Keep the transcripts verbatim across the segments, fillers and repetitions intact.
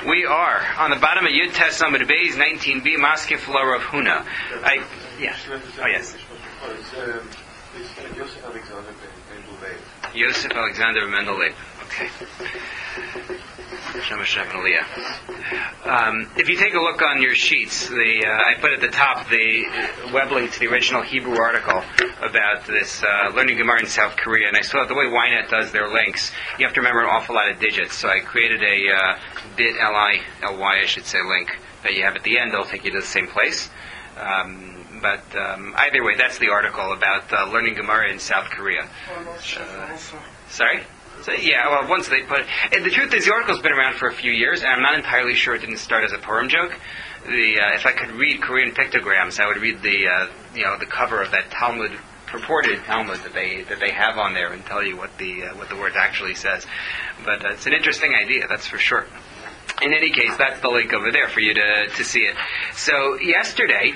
We are on the bottom of Yud Tes Amud Beis nineteen b Maskef Lo Rav Huna. I yeah. Oh yes. Yosef Alexander Mendel Leib. Okay. Um, if you take a look on your sheets, the uh, I put at the top the web link to the original Hebrew article about this uh, learning Gemara in South Korea, and I saw the way Ynet does their links. You have to remember an awful lot of digits, so I created a uh, bit L-I, L-Y, I should say, link that you have at the end. It'll take you to the same place. Um, but um, either way, that's the article about uh, learning Gemara in South Korea. Uh, sorry? So, yeah, well, once they put it... And the truth is, the article's been around for a few years, and I'm not entirely sure it didn't start as a Purim joke. The uh, if I could read Korean pictograms, I would read the uh, you know the cover of that Talmud, purported Talmud that they that they have on there, and tell you what the uh, what the word actually says. But uh, it's an interesting idea, that's for sure. In any case, that's the link over there for you to to see it. So yesterday,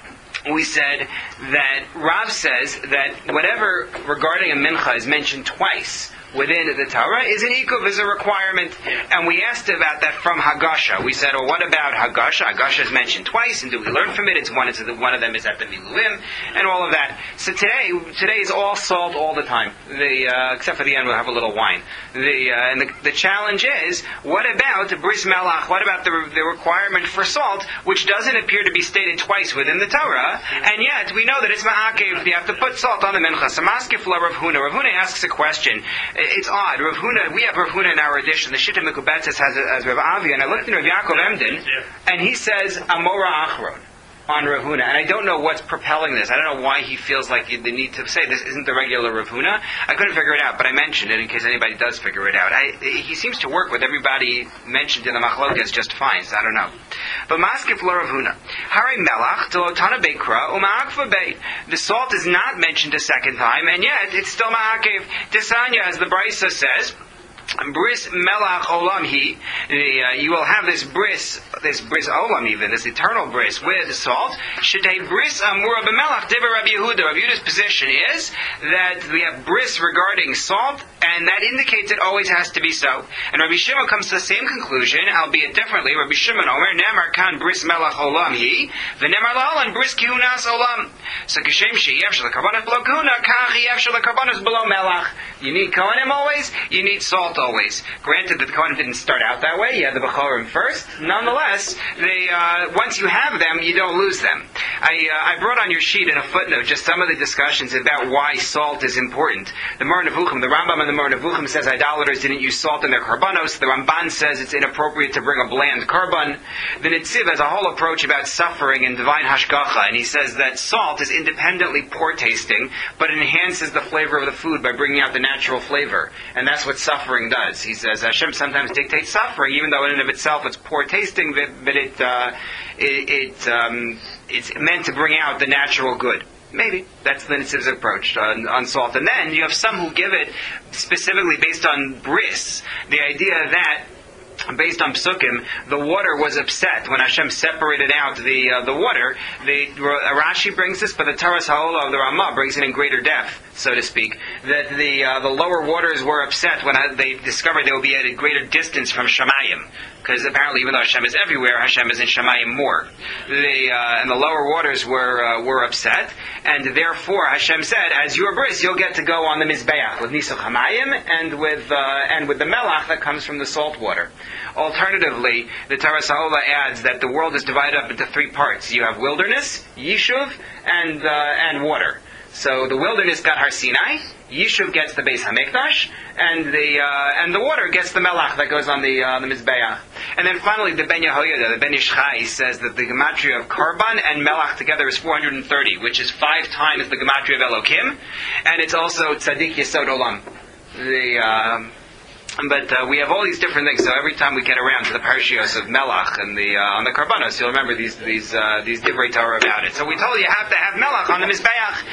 we said that Rav says that whatever regarding a mincha is mentioned twice within the Torah is an ikuv, is a requirement. And we asked about that from Hagasha. We said, well, what about Hagasha? Hagasha is mentioned twice, and do we learn from it? It's one, it's, one of them is at the Miluim, and all of that. So today, today is all salt all the time. The, uh, except for the end, we'll have a little wine. The, uh, and the, the challenge is, what about bris melach? What about the, the requirement for salt, which doesn't appear to be stated twice within the Torah, and yet we know that it's ma'akev. You have to put salt on the mincha. So maskef la Rav Huna. Rav Huna asks a question. It's odd. Rav Huna, we have Rav Huna in our edition. The Shita Mekubetzes has it as Rav Avi, and I looked at Rav Yaakov Emden, and he says Amora Achron on Rav Huna, and I don't know what's propelling this. I don't know why he feels like the need to say this isn't the regular Rav Huna. I couldn't figure it out, but I mentioned it in case anybody does figure it out. I, he seems to work with everybody mentioned in the Machlokas just fine, so I don't know. But Maskef Lo Rav Huna. Hari Melach Telotana Beikra Uma'akva Beit. The salt is not mentioned a second time, and yet it's still Ma'akev. Tisanya, as the Brisa says, Bris melach olam he. Uh, you will have this bris, this bris olam even, this eternal bris with salt. Shetei bris amura b'melach diva Rabbi Yehuda. Rabbi Yehuda's position is that we have bris regarding salt, and that indicates it always has to be so. And Rabbi Shimon comes to the same conclusion, albeit differently. Rabbi Shimon Omer nemar kan bris melach olam he, v'nemar la'olam bris kihunas olam. So kashem she'yev shel karbanos below kahuna, kach yev shel karbanos below melach. You need kohanim always. You need salt always. Granted that the Kohanim didn't start out that way, you had the Bechorim first. Nonetheless, they, uh, once you have them, you don't lose them. I, uh, I brought on your sheet in a footnote just some of the discussions about why salt is important. The Moreh Nevuchim, the Rambam and the Moreh Nevuchim says idolaters didn't use salt in their karbanos. The Ramban says it's inappropriate to bring a bland karban. The Netziv has a whole approach about suffering and divine hashgacha, and he says that salt is independently poor tasting, but it enhances the flavor of the food by bringing out the natural flavor. And that's what suffering does. He says Hashem sometimes dictates suffering, even though in and of itself it's poor tasting, but, but it, uh, it, it um, it's meant to bring out the natural good. Maybe. That's the Nitziv's approach on, on salt. And then you have some who give it specifically based on bris, the idea that based on Psukim, the water was upset when Hashem separated out the uh, the water. The uh, Rashi brings this, but the Taras Ha'olah of the Ramah brings it in greater depth, so to speak. That the uh, the lower waters were upset when uh, they discovered they would be at a greater distance from Shamayim, because apparently, even though Hashem is everywhere, Hashem is in Shamayim more. The uh, and the lower waters were uh, were upset, and therefore Hashem said, "As your bris, you'll get to go on the Mizbeach with Nisuch Hamayim and with uh, and with the Melach that comes from the salt water." Alternatively, the Taras Ha'olah adds that the world is divided up into three parts. You have wilderness, Yishuv, and uh, and water. So the wilderness got Har Sinai, Yishuv gets the Beis Hamikdash, and the uh, and the water gets the Melach that goes on the uh, the Mizbeach. And then finally, the Ben Yehoyada, the Ben Ishchai, says that the gematria of Karban and Melach together is four hundred thirty, which is five times the gematria of Elokim, and it's also Tzadik Yesod Olam. The um, But uh, we have all these different things. So every time we get around to the parshios of Melach and the uh, on the karbanos, you'll remember these these uh, these divrei Torah about it. So we told you you have to have Melach on the mizbeach.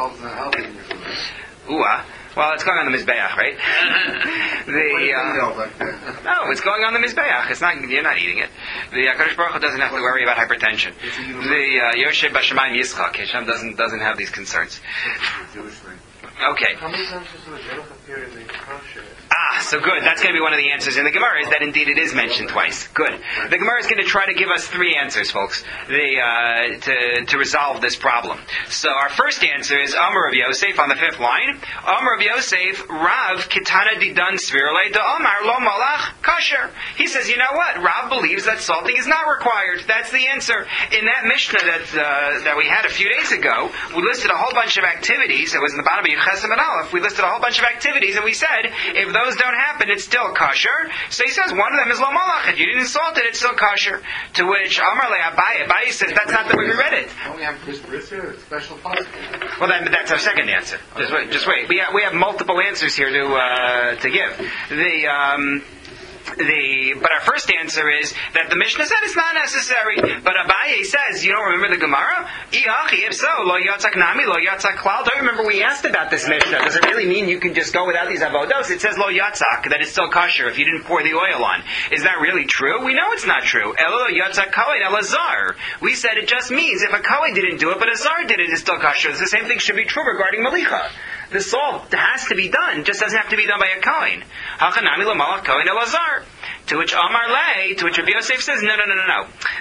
Ooh, uh, well, it's going on the mizbeach, right? the uh, no, it's going on the mizbeach. It's not. You're not eating it. The Hakadosh Baruch Hu doesn't have to worry about hypertension. The Yoshe Bashamayim Yitzchak Hashem doesn't doesn't have these concerns. Okay. How many times does the Melach appear in the parsha? Ah, so good. That's going to be one of the answers in the Gemara, is that indeed it is mentioned twice. Good. The Gemara is going to try to give us three answers, folks, the, uh, to, to resolve this problem. So our first answer is Amar Rav Yosef on the fifth line. Amar Rav Yosef, Rav Kitana Didan Svirle da Amar Lo Malach Kasher. He says, you know what? Rav believes that salting is not required. That's the answer. In that Mishnah that uh, that we had a few days ago, we listed a whole bunch of activities. It was in the bottom of Yechesem and Aleph. We listed a whole bunch of activities, and we said, if those don't happen, it's still kosher. So he says, one of them is lo malach. If you didn't salt it, it's still kosher. To which Amar le Abaye, Abaye says, that's not the way we read it. Don't we have Chris Brisser, a special possible? Well, that, that's our second answer. Just wait. Just wait. We have, we have multiple answers here to uh, to give. The... Um, The, but our first answer is that the Mishnah said it's not necessary. But Abaye says, you don't remember the Gemara? If so, lo yatzak nami, lo yatzak klal. Don't you remember we asked about this Mishnah? Does it really mean you can just go without these avodos? It says lo yatzak, that it's still kosher if you didn't pour the oil on. Is that really true? We know it's not true. Elo lo yatzak kohen el azar. We said it just means if a kohen didn't do it, but a zar did it, it's still kosher. The same thing should be true regarding malicha. The salt has to be done, just doesn't have to be done by a kohen. Hachanami lo malach kohen el azar. To which Amar Lei, to which Rabbi Yosef says, no, no, no, no, no.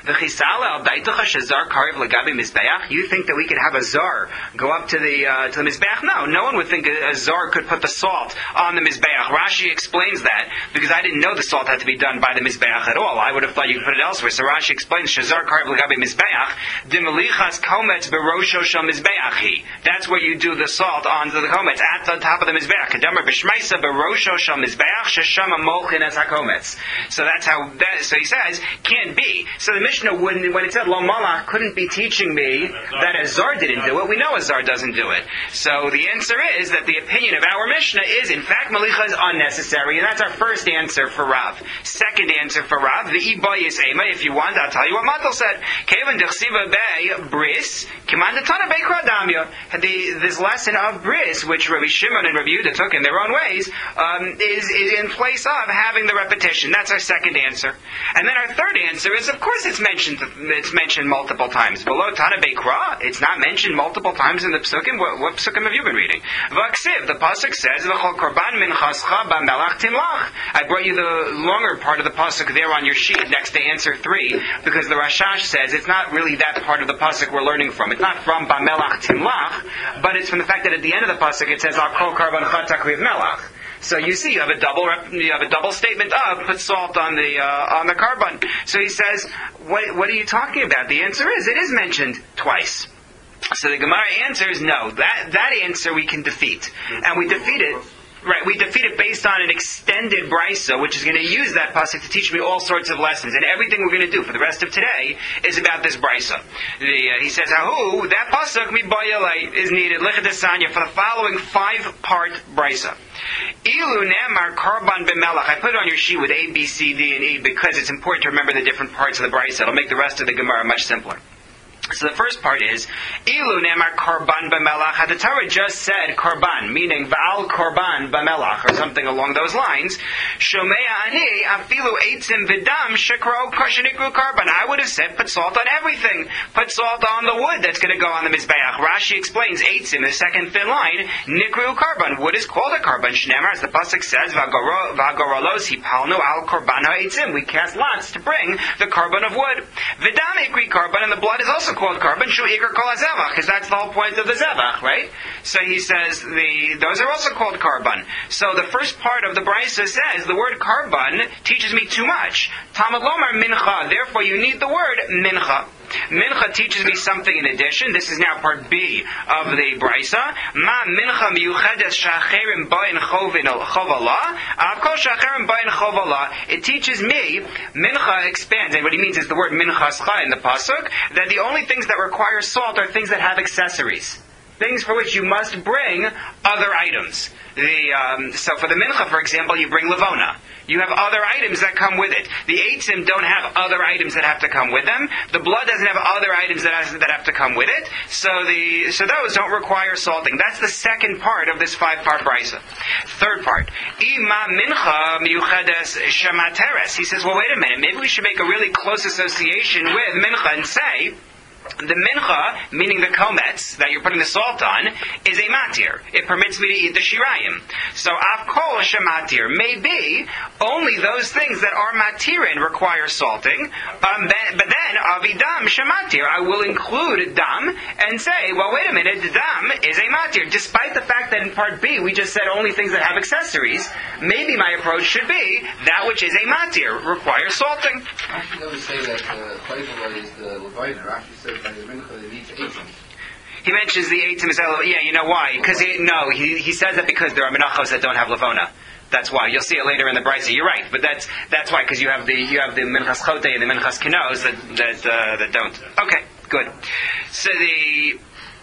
You think that we could have a zar go up to the uh, to the mizbeach? No, no one would think a, a zar could put the salt on the mizbeach. Rashi explains that because I didn't know the salt had to be done by the mizbeach at all. I would have thought you could put it elsewhere. So Rashi explains shazar karev legabe mizbeach dimelichas kometz berosho shel mizbeachi. That's where you do the salt onto the kometz at the top of the mizbeach. Kedamar b'shmeisa berosho shel mizbeach sheshama molchin as hakometz. So that's how that, so he says, can't be. So the Mishnah wouldn't, when it said Lo Malach, couldn't be teaching me that a Zar didn't do it. We know a Zar doesn't do it. So the answer is that the opinion of our Mishnah is, in fact, Malicha is unnecessary. And that's our first answer for Rav. Second answer for Rav, the Ibayis Ema, if you want, I'll tell you what Matal said. Kevan Dechsiva Bei Bris, Kimandatana Bei Kradamya. This lesson of Bris, which Rabbi Shimon and Rabbi Yehuda took in their own ways, um, is, is in place of having the repetition. That's our second answer. And then our third answer is, of course, it's mentioned it's mentioned multiple times. Below Tana Beikra, it's not mentioned multiple times in the Psukim. What, what Psukim have you been reading? Vaksiv, the Pasuk says, V'chol korban min chascha b'melach timlach. I brought you the longer part of the Pasuk there on your sheet next to answer three, because the Rashash says it's not really that part of the Pasuk we're learning from. It's not from b'melach timlach, but it's from the fact that at the end of the Pasuk it says, Al kol korban chatak riv melach. So you see, you have a double you have a double statement of put salt on the uh, on the carbon. So he says, what, what are you talking about? The answer is it is mentioned twice. So the Gemara answers no. That that answer we can defeat, and we defeat it. Right, we defeat it based on an extended brisa, which is going to use that pasuk to teach me all sorts of lessons. And everything we're going to do for the rest of today is about this brisa. The, uh, he says, "Ahu, that pasuk mi bayalei is needed lichdesanya for the following five-part brisa." Ilu nemar karban b'melach. I put it on your sheet with A, B, C, D, and E because it's important to remember the different parts of the brisa. It'll make the rest of the Gemara much simpler. So the first part is, Ilu nemar korban b'melach. The Torah just said korban, meaning v'al korban b'melach, or something along those lines. Shomea ani afilu eitzim v'dam shekro kashenikru korban. I would have said put salt on everything. Put salt on the wood that's going to go on the mizbeach. Rashi explains eitzim, the second thin line, nikru korban. Wood is called a korban. Shnemar, as the pasuk says, v'agorolos hipalnu al korban ha'eitzim. We cast lots to bring the korban of wood. V'dam ikri korban, and the blood is also called carbon, shu ikar kol hazevach, because that's the whole point of the zevach, right? So he says the those are also called carbon. So the first part of the brisa says the word carbon teaches me too much. Talmud lomar mincha, therefore you need the word mincha. Mincha teaches me something in addition. This is now part B of the brisa. Ma mincha miyuchedes shacherim bayin chovala. Avkol shacherim bayin chovala. It teaches me, mincha expands, and what he means is the word minchascha in the pasuk, that the only things that require salt are things that have accessories. Things for which you must bring other items. The, um, so for the mincha, for example, you bring levona. You have other items that come with it. The eitzim don't have other items that have to come with them. The blood doesn't have other items that, has, that have to come with it. So the so those don't require salting. That's the second part of this five-part brisa. Third part. Ima mincha miyuchedes shemateres. He says, well, wait a minute. Maybe we should make a really close association with mincha and say The mincha, meaning the komets that you're putting the salt on, is a matir. It permits me to eat the shirayim. So av kol shematir, maybe only those things that are matirin require salting. Um, then, but then avidam shematir, I will include dam and say, well, wait a minute, dam is a matir. Despite the fact that in part B we just said only things that have accessories, maybe my approach should be that which is a matir requires salting. Actually, they would say that the flavor is the leviner. Actually, says that the mincha it needs eighteen. He mentions the eightim is ele- yeah, you know why? Because he, no, he he says that because there are menachos that don't have levona. That's why. You'll see it later in the brisa. You're right, but that's that's why, because you have the you have the minchas chote and the minchas kinos that that uh, that don't. Okay, good. So the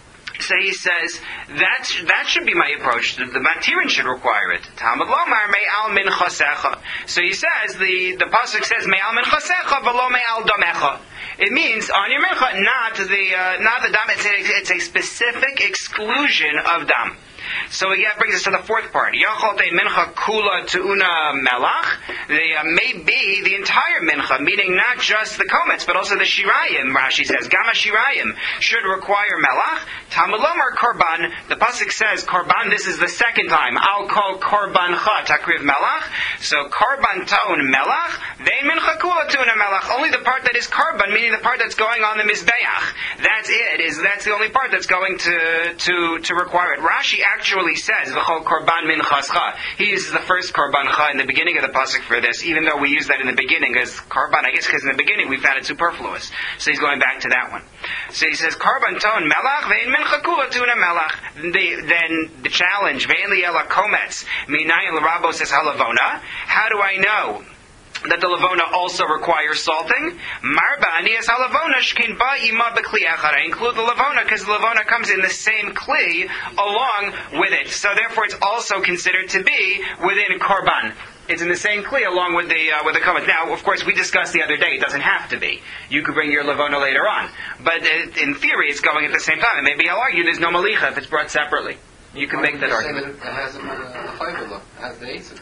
so he says that that should be my approach. The, the matirin should require it. Talmud lomar me'al minchasecha. So he says the the pasuk says me'al minchasecha v'lo me'al domecha. It means on your mincha, not the uh, not the dam. It's a, it's a specific exclusion of dam. So again, that brings us to the fourth part. Yachol te mincha kula tu'una melach. The uh, may be the entire mincha, meaning not just the komets, but also the shirayim. Rashi says, Gama shirayim should require melach. Talmud lomar korban. The pasuk says korban. This is the second time. I'll call korban cha takriv melach. So korban taun melach. They mincha kula tu'una melach. Only the part that is korban, meaning the part that's going on the mizbeach. That's it. Is that's the only part that's going to to to require it. Rashi actually says v'chol korban min chascha. He uses the first korban cha in the beginning of the pasuk for this, even though we use that in the beginning as korban. I guess because in the beginning we found it superfluous. So he's going back to that one. So he says korban ton melach ve'in min chakula tuna melach. Then the challenge ve'in liela komets minayin l'rabo says halavona. How do I know that the lavona also requires salting? Marba anias halavona shkin ba ima b'kli echad. I include the lavona because the lavona comes in the same kli along with it. So therefore, it's also considered to be within korban. It's in the same kli along with the uh, with the komets. Now, of course, we discussed the other day. It doesn't have to be. You could bring your lavona later on, but uh, in theory, it's going at the same time. And maybe I'll argue there's no malicha if it's brought separately. You can make that argument. It has a flavor, though. It has the eitzim.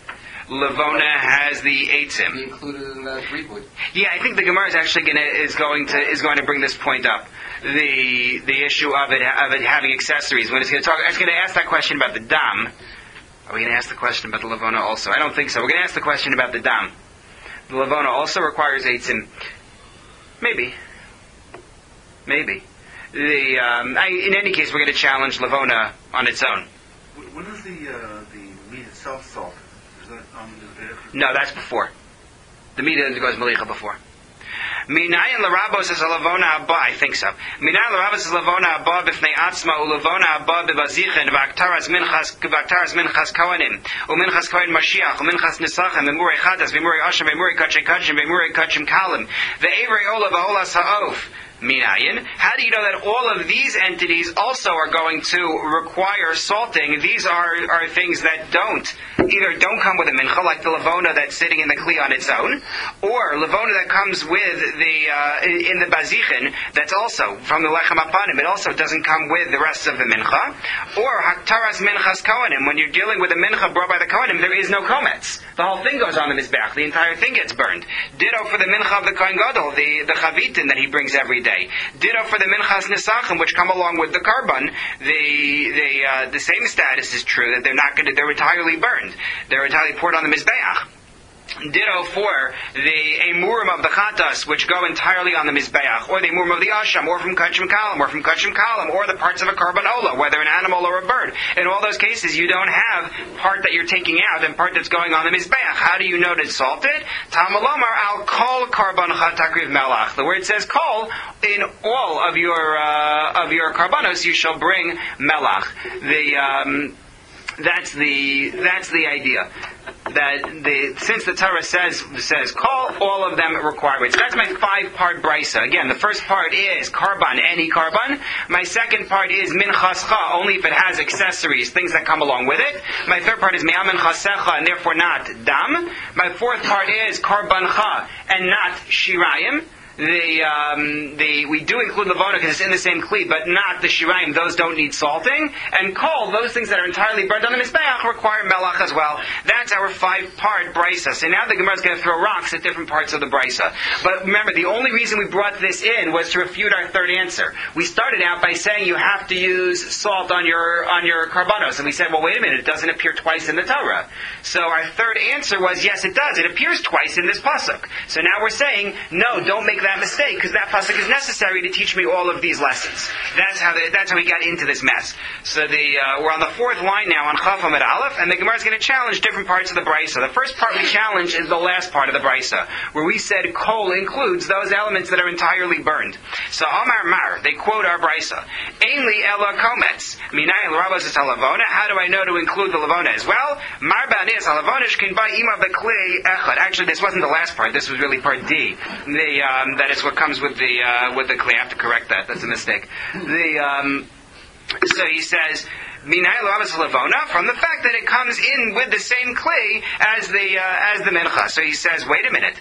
Lavona has the eitzim. Be included in that revoid. Yeah, I think the Gemara is actually going to is going to is going to bring this point up. The the issue of it of it having accessories. When it's going to talk, it's going to ask that question about the dam. Are we going to ask the question about the lavona also? I don't think so. We're going to ask the question about the dam. The lavona also requires eitzim. Maybe. Maybe. The um, I, in any case, we're going to challenge lavona on its own. When is the uh, the meat itself salted? Is that on the No, that's before. The meat goes malicha before. Minayin l'rabos is a lavona haba. I think so. Minayin l'rabos is lavona haba b'fnei atzma u'lavona haba b'vazichin v'aktaras minchas v'aktaras minchas kohanim u'minchas kohen mashiach u'minchas nisachim v'murei chadas v'murei asham v'murei kachem kachem v'murei kachem kalim v'evrei ola v'olas ha'of. Minayin. How do you know that all of these entities also are going to require salting? These are, are things that don't, either don't come with a mincha, like the lavona that's sitting in the kli on its own, or lavona that comes with the, uh, in the bazichin, that's also from the lechem apanim, it also doesn't come with the rest of the mincha, or haktaras minchas kohanim, when you're dealing with a mincha brought by the kohanim, there is no komets. The whole thing goes on the mizbeach, the entire thing gets burned. Ditto for the mincha of the kohen gadol, the, the chavitin that he brings every day. Ditto for the minchas nisachim, which come along with the korban. The the uh, the same status is true, that they're not going to, they're entirely burned. They're entirely poured on the mizbeach. Ditto for the emurim of the chatas, which go entirely on the mizbeach, or the emurim of the asham, or from kachim kalam, or from kachim kalam, or the parts of a korban ola, whether an animal or a bird. In all those cases, you don't have part that you're taking out and part that's going on the mizbeach. How do you know to salt it? Talmud lomar al kol korban chatakriv melach. The word says kol. In all of your uh, of your korbanos, you shall bring melach. The um, that's the that's the idea. That the since the Torah says says call all of them require it. So that's my five part brisa. Again, the first part is korban, any korban. My second part is minchascha, only if it has accessories, things that come along with it. My third part is me'al minchasecha, and therefore not dam. My fourth part is korbancha and not shirayim. the um, the we do include levona because it's in the same kli, but not the shirayim. Those don't need salting. And kol, those things that are entirely burnt on the mizbeach require melach as well. That's our five-part brisa. So now the Gemara is going to throw rocks at different parts of the brisa. But remember, the only reason we brought this in was to refute our third answer. We started out by saying you have to use salt on your on your karbanos, and we said, well, wait a minute, it doesn't appear twice in the Torah. So our third answer was, yes, it does. It appears twice in this pasuk. So now we're saying, no, don't make that mistake, because that pasuk is necessary to teach me all of these lessons. That's how the, that's how we got into this mess. So the uh, we're on the fourth line now on Chaf Amud Aleph, and the Gemara is going to challenge different parts of the brisa. The first part we challenge is the last part of the brisa, where we said kol includes those elements that are entirely burned. So Amar Mar, they quote our brisa. Ainli ela komets minay l'rabos es halavona. How do I know to include the lavona as well? Mar ba'anis halavona shkin ba ima b'klei echad. Actually, this wasn't the last part. This was really part D. The um, that is what comes with the uh, with the kli. I have to correct that. That's a mistake. The um, so he says. From the fact that it comes in with the same kli as the uh, as the mincha. So he says, wait a minute.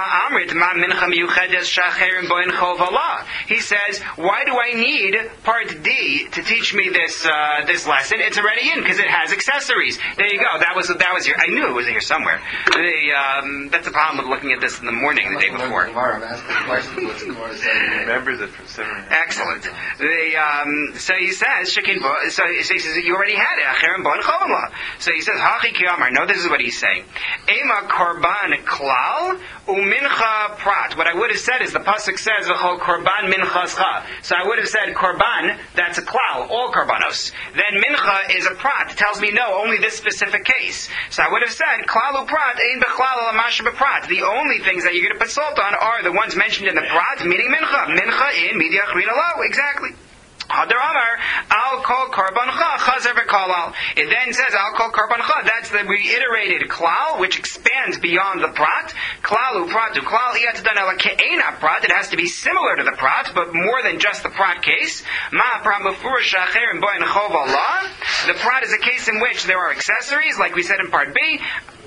He says, why do I need part D to teach me this uh, this lesson? It's already in because it has accessories. There you go. That was that was here. I knew it was here somewhere. The, um, that's the problem with looking at this in the morning the day before. Remembers it for seven. Excellent. The, um, so he says, so he says, you already had it. So he says, Hachi Kiyamar. No, this is what he's saying. Ema korban klal umincha prat. What I would have said is the pasuk says v'chol korban minchascha. So I would have said korban. That's a klal, all korbanos. Then mincha is a prat. It tells me no, only this specific case. So I would have said klal uprat ein bechlal alamash beprat. The only things that you're going to put salt on are the ones mentioned in the prat, meaning mincha. Mincha in midiach rina lo. Exactly. Hadar Amar, I'll call Karbancha, Chazer V'Kalal. It then says, I'll call Karbancha. That's the reiterated klal, which expands beyond the prat. Klalu pratu klal iyatdan ala ke'ena prat. It has to be similar to the prat, but more than just the prat case. Ma prat mufurish acher and boin chov Allah. The prat is a case in which there are accessories, like we said in part B.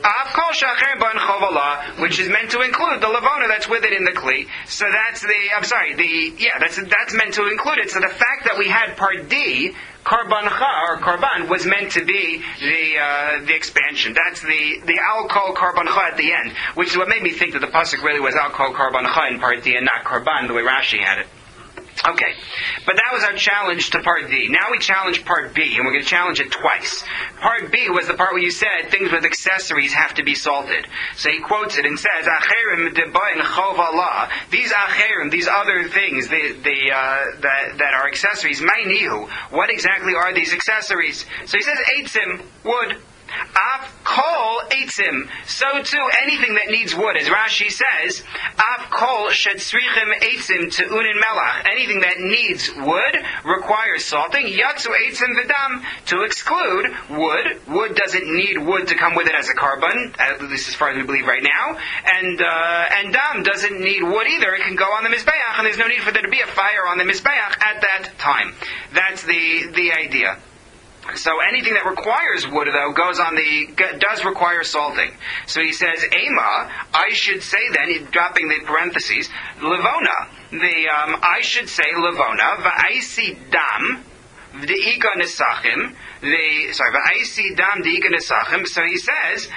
Which is meant to include the lavona that's with it in the kli. So that's the, I'm sorry, the, yeah, that's that's meant to include it. So the fact that we had part D, karbancha, or karban, was meant to be the uh, the expansion. That's the, the al-kol karbancha at the end, which is what made me think that the pasuk really was al-kol karbancha in part D and not karban, the way Rashi had it. Okay, but that was our challenge to part D. Now we challenge part B, and we're going to challenge it twice. Part B was the part where you said things with accessories have to be salted. So he quotes it and says, "Acherim debayin chov Allah." These acherim, these other things, the, the, uh, that, that are accessories, ma'inihu. What exactly are these accessories? So he says, eitzim, wood. Av kol eitzim. So too, anything that needs wood, as Rashi says, Av kol shetzrichim eitzim to unin melach. Anything that needs wood requires salting. Yatsu eitzim v'dam. To exclude wood. Wood doesn't need wood to come with it as a carbon, at least as far as we believe right now. And uh, and dam doesn't need wood either. It can go on the mizbeach, and there's no need for there to be a fire on the mizbeach at that time. That's the the idea. So anything that requires wood, though, goes on the does require salting. So he says, "Ema." I should say then, dropping the parentheses, levona. The um, I should say levona. Va'isi dam. V'deika nesachim. The sorry, va'isi dam deika nesachim. So he says,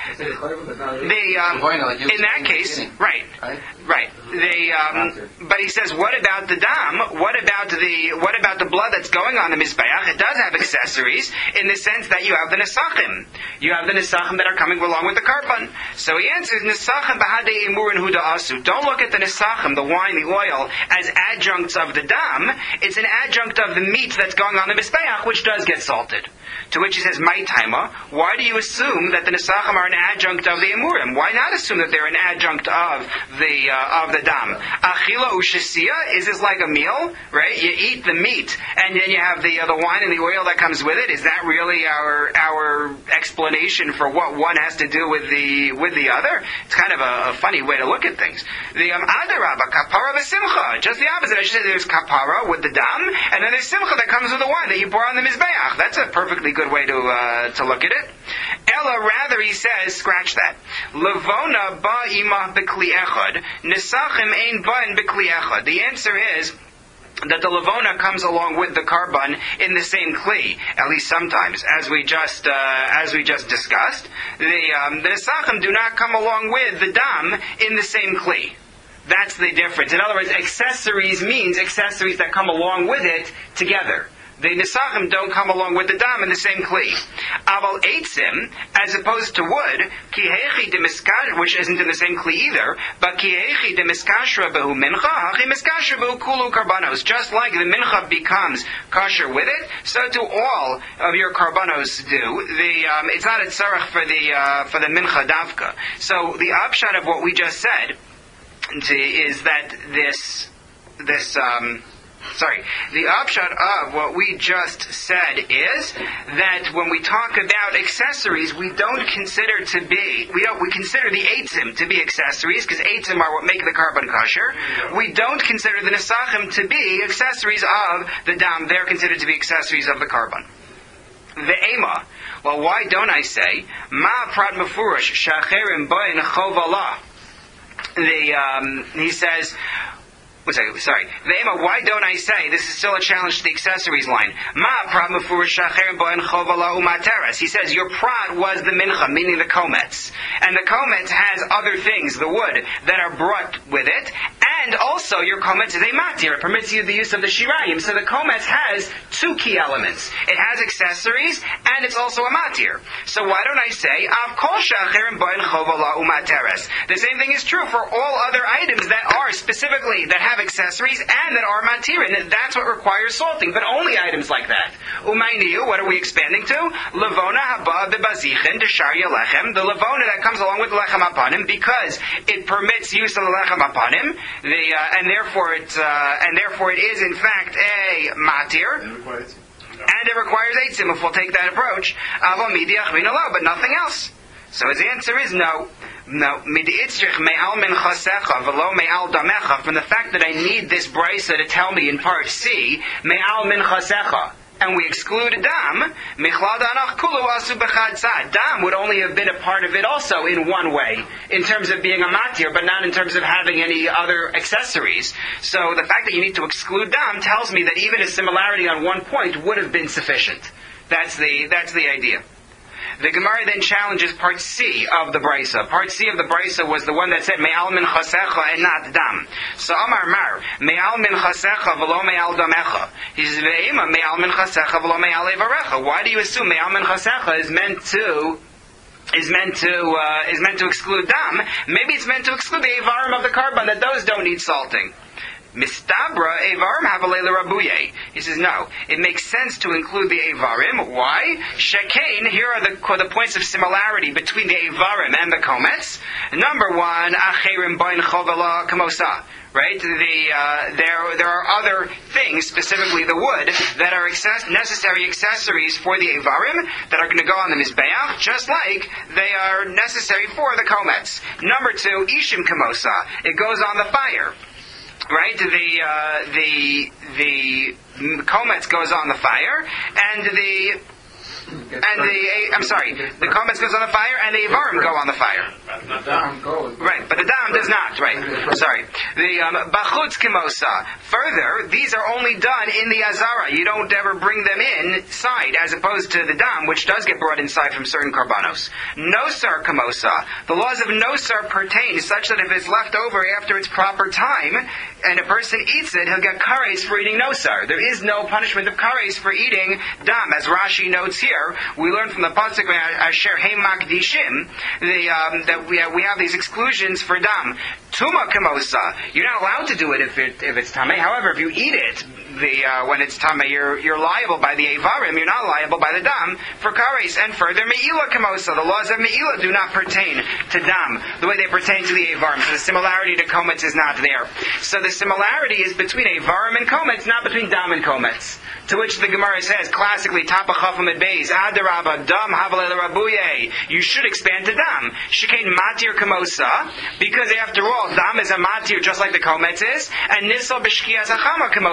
the um, in that case, right, right. The um, but he says, what about the dam? What about the what about the blood that's going on the mizbeach? It does have accessories in the sense that you have the nesachim. You have the nesachim that are coming along with the karban. So he answers, nesachim b'hadei emurin huda asu. Don't look at the nesachim, the wine, the oil, as adjuncts of the dam. It's an adjunct of the meat that's going on the mizbeach, which does get salted. To which he says, "My taima." Why do you assume that the nesachim are an adjunct of the emurim? Why not assume that they're an adjunct of the uh, of the dam? Achila ushasiya, is this like a meal, right? You eat the meat, and then you have the uh, the wine and the oil that comes with it. Is that really our our explanation for what one has to do with the with the other? It's kind of a, a funny way to look at things. The um, adarabba kapara v'simcha, just the opposite. I should say there's kapara with the dam, and then there's simcha that comes with the wine that you pour on the mizbeach. That's a perfectly particularly good way to uh, to look at it. Ella, rather, he says, scratch that. Levona ba imah b'kli echad, nesachim ein ba'in b'kli echad. The answer is that the levona comes along with the carbon in the same kli, at least sometimes, as we just uh, as we just discussed. The um, the nesachim do not come along with the dam in the same kli. That's the difference. In other words, accessories means accessories that come along with it together. The nesachim don't come along with the dam in the same kli. Aval eitzim, as opposed to wood, kihechi de miskash, which isn't in the same kli either, but kihechi de miskashra behu mincha, hachi miskashra behu kulu karbanos. Just like the mincha becomes kosher with it, so do all of your karbanos do. The um, it's not a tzarech for the uh, for the mincha davka. So the upshot of what we just said is that this this. Um, Sorry, the upshot of what we just said is that when we talk about accessories, we don't consider to be, we don't, we consider the eitzim to be accessories, because eitzim are what make the carbon kosher. We don't consider the nesachim to be accessories of the dam. They're considered to be accessories of the carbon. The ema. Well, why don't I say, ma prat mefurish shacherim bain chovalah? The, um, he says, One second, sorry. Ve'ema, why don't I say, this is still a challenge to the accessories line. Ma prat mefurish shacher bo'en chovala umateres. He says, your prat was the mincha, meaning the komets. And the komets has other things, the wood, that are brought with it. And also, your komets is a matir. It permits you the use of the shirayim. So the komets has two key elements. It has accessories, and it's also a matir. So why don't I say, av kol shacher bo'en chovala umateres. The same thing is true for all other items that are specifically, that have have accessories and that are matir, and that's what requires salting, but only items like that. Umayniu, what are we expanding to? Levona haba bebazichin deshar yalechem, the levona that comes along with the lechem apanim, because it permits use of the lechem apanim, the uh, and therefore it uh, and therefore it is in fact a matir. And it requires eitzim if we'll take that approach. But nothing else. So his answer is no. No, from the fact that I need this brisa to tell me in part C, me'al min chasecha, and we exclude dam, dam would only have been a part of it also in one way, in terms of being a matir, but not in terms of having any other accessories. So the fact that you need to exclude dam tells me that even a similarity on one point would have been sufficient. That's the that's the idea. The Gemara then challenges part C of the Brisa. Part C of the Brisa was the one that said me'al min chasecha and not dam. So Amar Mar, me'al min chasecha v'lo me'al damecha. He says ve'ema me'al min chasecha v'lo me'al evarecha. Why do you assume me'al min chasecha is meant to is meant to uh, is meant to exclude dam? Maybe it's meant to exclude the evarim of the carbon, that those don't need salting. Mistabra Evarim Havalela Rabuye. He says, no, it makes sense to include the Evarim. Why? Shekain, here are the, the points of similarity between the Evarim and the Komets. Number one, Acherim Bain Chovala Kamosa. Right? The, uh, there, there are other things, specifically the wood, that are access- necessary accessories for the Evarim that are going to go on the Mizbeach, just like they are necessary for the Komets. Number two, Ishim Kamosa. It goes on the fire. Right, the uh, the the komets goes on the fire, and the and the I'm sorry, the komets goes on the fire, and the evarim go on the fire. The dam goes. Right, but the dam does not. Right, sorry. The bachutz kimosa. Further, these are only done in the azara. You don't ever bring them inside, as opposed to the dam, which does get brought inside from certain karbanos. Nosar kimosa. The laws of nosar pertain such that if it's left over after its proper time, and a person eats it, he'll get kares for eating nosar. There is no punishment of kares for eating dam, as Rashi notes here. We learn from the pasuk Asher Heim Makdishim the um, that we have, we have these exclusions for dam. Tuma kamosa. You're not allowed to do it if it if it's tamei. However, if you eat it the uh, when it's tamei, you're you're liable by the evarim. You're not liable by the dam for kares. And further, meila kamosa. The laws of meila do not pertain to dam the way they pertain to the evarim. So the similarity to komets is not there. So the similarity is between evarim and komets, not between dam and komets. To which the Gemara says classically, Tapa Chafam at Beis, Adarabba, Dam Havalel Rabuye. You should expand to Dam. Shikain Matir Kamosa, because after all, Dam is a Matir just like the Komets is, and Nisal B'Shkiyas Achama Kamosa becomes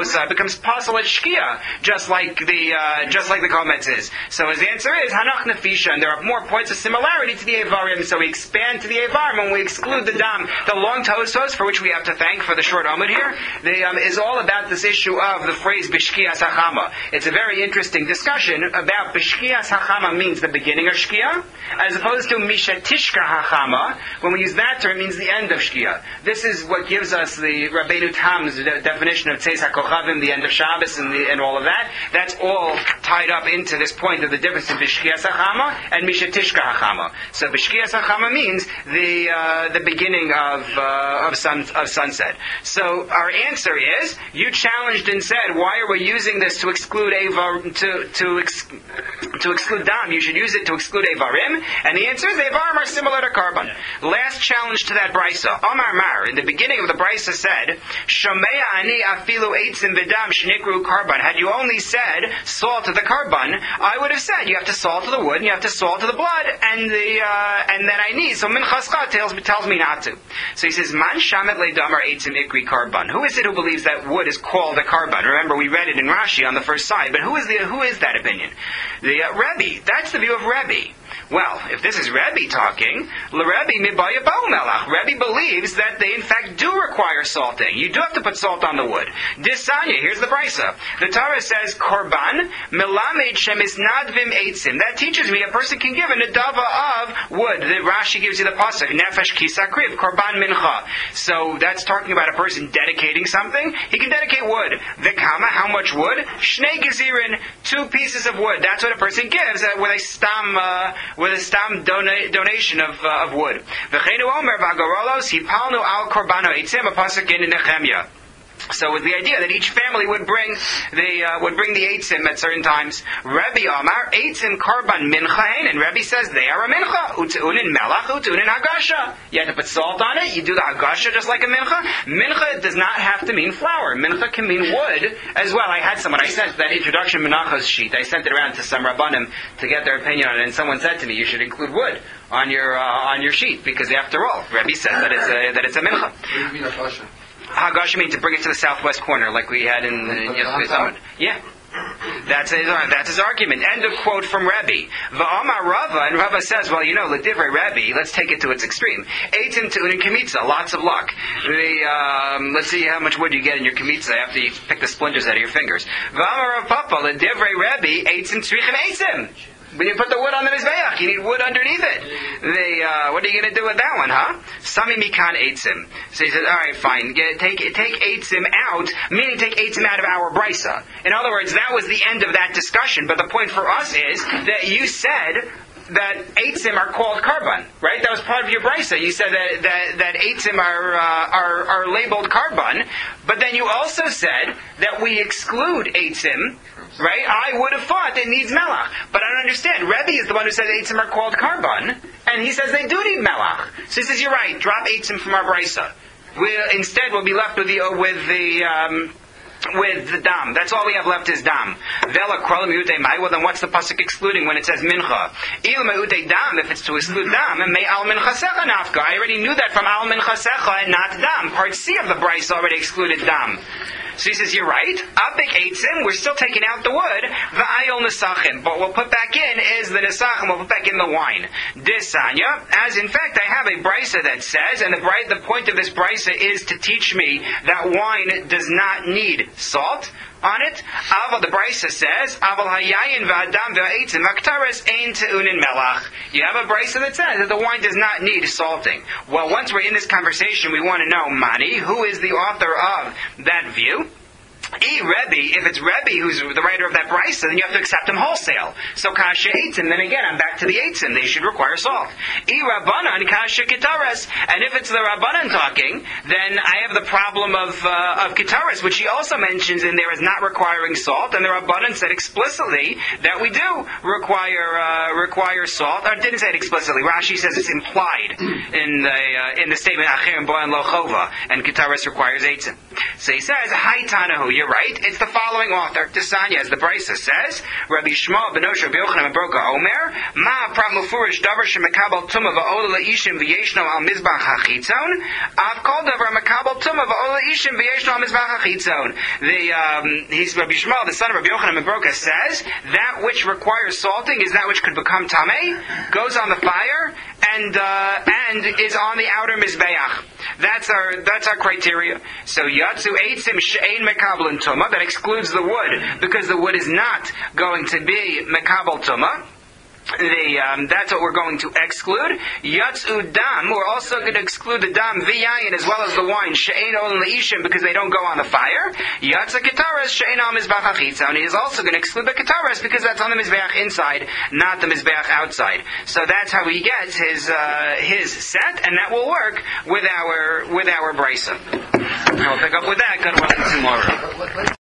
becomes possible at Shkia, just like the uh, just like the Kometz is. So his answer is Hanach Nefisha, and there are more points of similarity to the Evarim. So we expand to the Evarim when we exclude the Dam. The long Tosos, for which we have to thank for the short Amud here, the, um, is all about this issue of the phrase Bishkias Hachama. It's a very interesting discussion about Bishkias Hachama means the beginning of Shkia, as opposed to Mishatishka Hachama. When we use that term, it means the end of Shkia. This is what gives us the Rabbeinu Tam's de- definition of Tzeis HaKochavim, the end of Shabbos, and, the, and all of that. That's all tied up into this point of the difference in Bishkias Hachama and Mishatishka Hachama. So Bishkias Hachama means the uh, the beginning of uh, of, sun, of sunset. So our answer is, you challenged and said, why are we using this to exclude Eva, to to ex, to exclude Dam? You should use it to exclude Evarim. And the answer is, Evarim are similar to Karban. Yeah. Last challenge to that Brisa. Omar Mar, in the beginning of the Brisa said, Shomea ani afilu eitzim v'dam shnikru Karban. Had you only said salt to the Karban, I would have said you have to salt to the wood and you have to salt to the blood and the uh, and then I need. So Minchascha tells me tells me not to. So he says, Man shamet leidam ar eitzim ikri Karban. Who is it who believes that wood is called a Karban? Remember, we read it in Rashi on the first side. But who is the who is that opinion? The uh, Rebbe. That's the view of Rebbe. Well, if this is Rebbe talking, L'Rebbe mibaya ba'u melach. Rebbe believes that they in fact do require salting. You do have to put salt on the wood. Disanya, here's the brisa. The Torah says, Korban melamed shemisnadvim eitzim. That teaches me a person can give a nedava of wood. The Rashi gives you the pasuk, nefesh kisakriv, korban mincha. So that's talking about a person dedicating something. He can dedicate wood. V'kama, how much wood? Shnei gezirin, two pieces of wood. That's what a person gives uh, with a stam. Uh, with a stam dona- donation of, uh, of wood. V'cheinu omer v'agarolos hipalnu al korbano eitzim, a pasuk in Nehemiah. So with the idea that each family would bring the uh, would bring the eitzim at certain times. Rebbe Amar eitzim karban mincha, and Rebbe says they are a mincha. Utunin melach, utunin hagasha. You have to put salt on it. You do the hagasha just like a mincha. Mincha does not have to mean flour. Mincha can mean wood as well. I had someone. I sent that introduction menachos sheet. I sent it around to some rabbanim to get their opinion on it, and someone said to me, "You should include wood on your uh, on your sheet because after all, Rebbe says that it's a that it's a mincha." What do you mean hagasha? Hagasha means to bring it to the southwest corner, like we had in, in yesterday's summit. Yeah. That's his, that's his argument. End of quote from Rebbe. V'amar Rava, and Rava says, well, you know, l'divrei Rebbe, let's take it to its extreme. Eitzim tu'unin kamitza, lots of luck. The, um, let's see how much wood you get in your kamitza after you pick the splinters out of your fingers. V'amar Rav Papa, l'divrei Rebbe, eitzim tzrichim eitzim. When you put the wood on the mizbeach, you need wood underneath it. The, uh, what are you going to do with that one, huh? Sami mikan eitzim. So he says, all right, fine. Get, take take eitzim out, meaning take eitzim out of our brisa. In other words, that was the end of that discussion. But the point for us is that you said that eitzim are called karban, right? That was part of your brisa. You said that that, that eitzim are, uh, are are labeled karban, but then you also said that we exclude eitzim. Right? I would have thought it needs melach. But I don't understand. Rebbe is the one who says eitzim are called karban, and he says they do need melach. So he says, you're right, drop eitzim from our brisa. We'll, instead, we'll be left with the, uh, with the, um, with the dam. That's all we have left is dam. Vela krolim yudei mai. Well, then what's the pasuk excluding when it says mincha? Il me'udei dam, if it's to exclude dam, and may al minchasecha nafka. I already knew that from al minchasecha and not dam. Part C of the brisa already excluded dam. So he says, you're right. Apik eitzim, we're still taking out the wood. V'ayol nesachim. But what we'll put back in is the nesachim. We'll put back in the wine. Disanya, as in fact I have a brisa that says, and the, bri- the point of this brisa is to teach me that wine does not need salt on it. Aval, the brisa says, Aval hayayin v'adam v'eitzim v'aktaris ein te'unin melach. You have a brisa that says that the wine does not need salting. Well, once we're in this conversation, we want to know, Mani, who is the author of that view? E Rebbe, if it's Rebbe who's the writer of that brisa, then you have to accept him wholesale. So kasha eitzim, then again, I'm back to the eitzim. They should require salt. E Rabbanan kasha kitaras, and if it's the Rabbanan talking, then I have the problem of uh, of kitaras, which he also mentions in there as not requiring salt. And the Rabbanan said explicitly that we do require uh, require salt. Or didn't say it explicitly. Rashi says it's implied in the uh, in the statement acher and boan lo chova, and kitaras requires eitzim. So he says, Hi Tanahu, you're right. It's the following author, Tisanya, as the Brisa says, Rabbi Shmuel ben Osher B'Yochanan ben Broka Omer, Ma Prat Mufurish Davar Shemekabel Tumah Va'ola La'ishim V'yeshno Al Mizbach HaChitzon, Av Kol Davar Mekabel Tumah Va'ola La'ishim V'yeshno Al Mizbach HaChitzon. The, um, he's Rabbi Shmuel, the son of Rabbi Yochanan ben Broka, says, that which requires salting is that which could become tamei, goes on the fire, and uh, and is on the outer mizbeach. That's our that's our criteria. So yatsu eitzim she'ein mekabel tuma, that excludes the wood because the wood is not going to be mekabel tuma. The, um, that's what we're going to exclude. Yatsu dam, we're also going to exclude the dam v'yayin as well as the wine she'ein olin leishim because they don't go on the fire. Yatsa kitaras she'ein al mizbach hachitzon. He is also going to exclude the kitaras because that's on the mizbeach inside, not the mizbeach outside. So that's how he gets his uh, his set, and that will work with our with our brisa. We'll pick up with that. Good one tomorrow.